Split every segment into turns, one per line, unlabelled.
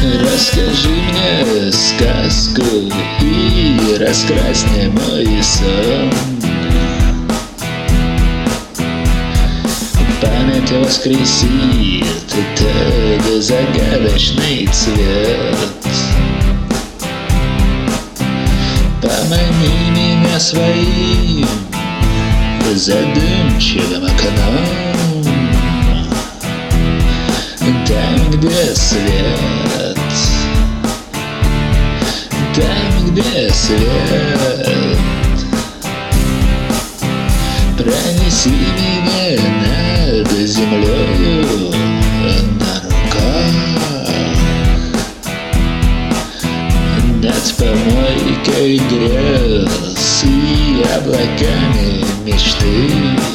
Расскажи мне сказку и раскрась мне мой сон. Память воскресит тот загадочный цвет. Помани меня своим задумчивым окном, там, где свет, там, где свет. Пронеси меня над землею на руках, над помойкой грез и облаками мечты.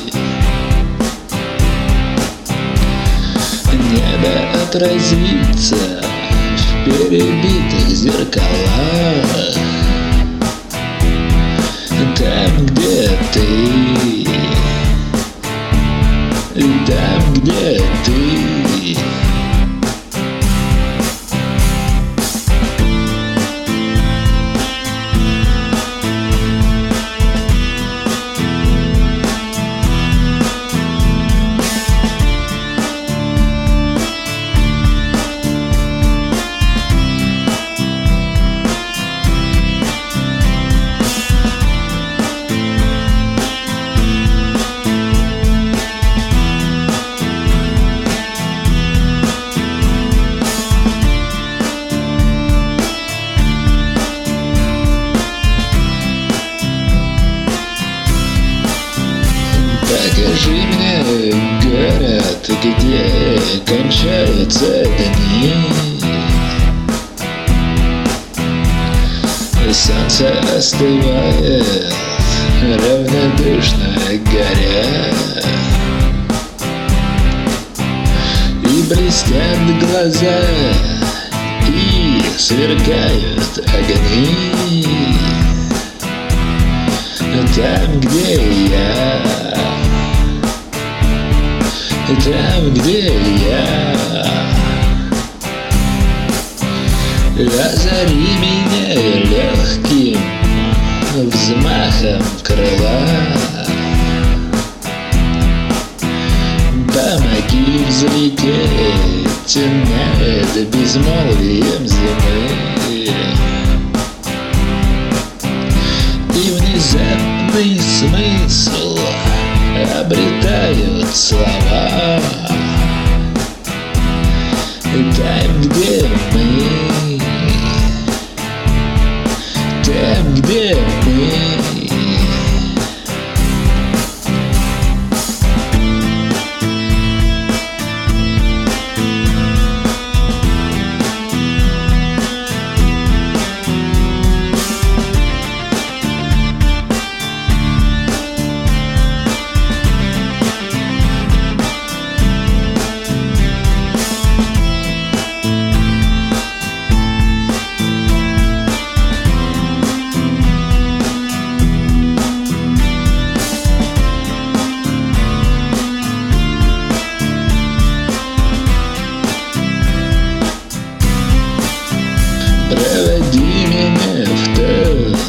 Небо отразится в перебитых зеркалах, там, где ты, там, где ты. Покажи мне город, где кончаются дни. Солнце остывает, равнодушно горя, и блестят глаза, и сверкают огни. Там, где я, там, где я. Озари меня легким взмахом крыла, помоги взлететь над безмолвием зимы. И внезапный смысл обретают слова, там, где мы, там, где мы. Проводи меня в тот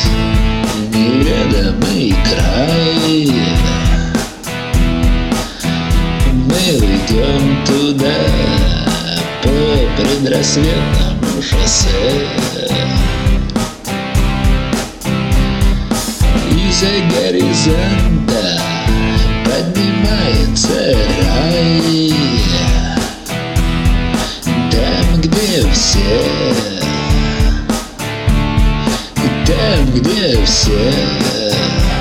неведомый край. Мы уйдем туда по предрассветному шоссе. Из-за горизонта поднимается рай, там, где все, там, где все.